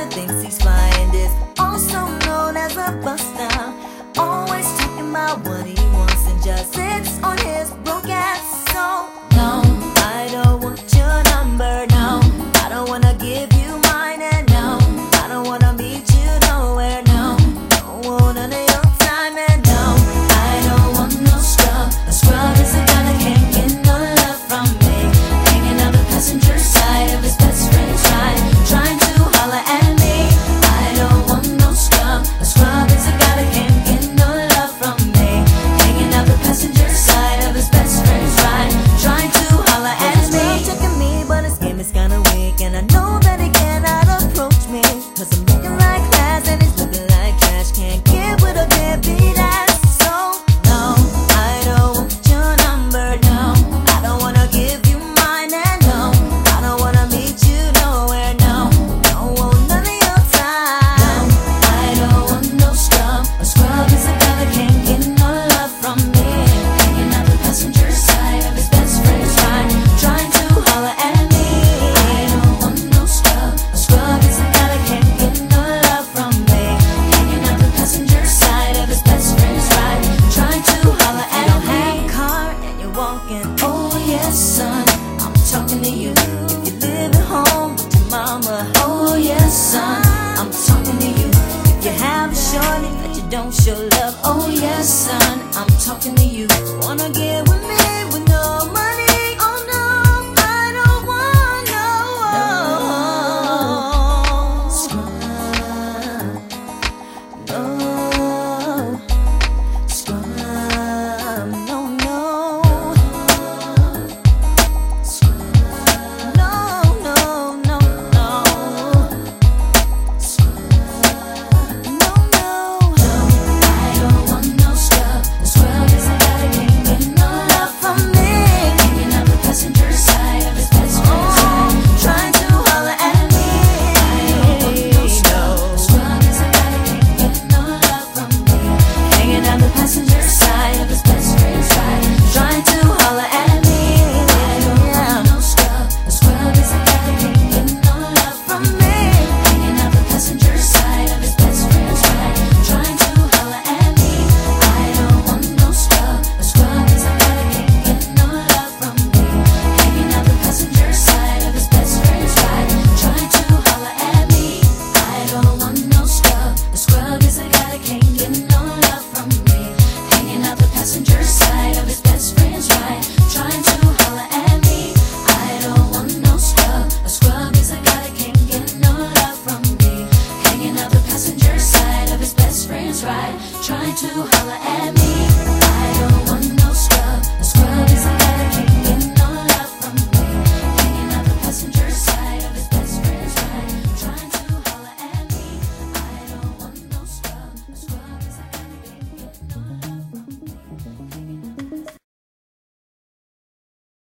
kinda thinks he's flying this, also known as a buster. Always talking about what he wants and just sits on his broke ass. So no, I don't want your number, no. I don't wanna give you mine, and no, I don't wanna meet you nowhere, no. Don't want none of your time, and no, I don't want no scrub. A scrub is a guy that can't get no love from me, hanging on the passenger side of his best friend's ride, trying to holler at me. I don't want no scrub. A scrub is a guy that can't get no love from me, hanging out the passenger side of his best friend's ride, trying to holler at me. He's checking me, but his game is kinda weak, and I know that he cannot approach me, 'cause I'm looking like class and he's looking like trash. Can't get with a deadbeat ass. So no, I don't want your number, no. I don't wanna give you mine, and no, I don't wanna meet you nowhere, no. Don't want none of your time. No, I don't want no scrub. A scrub is a guy that can't get no love from me, hanging out the passenger side of his best friend's ride, trying to holler at me. I don't want no scrub. A scrub is a guy that can't get no love from me, hanging out the passenger side of his best friend's ride, trying to holler at me. You don't have a car and you're walking. Oh yes, son, I'm talking to you. If you live at home with your mama. Oh yes, son, I'm talking to you. If you have a shorty that you don't show love. Oh yes, son, I'm talking to you. Wanna get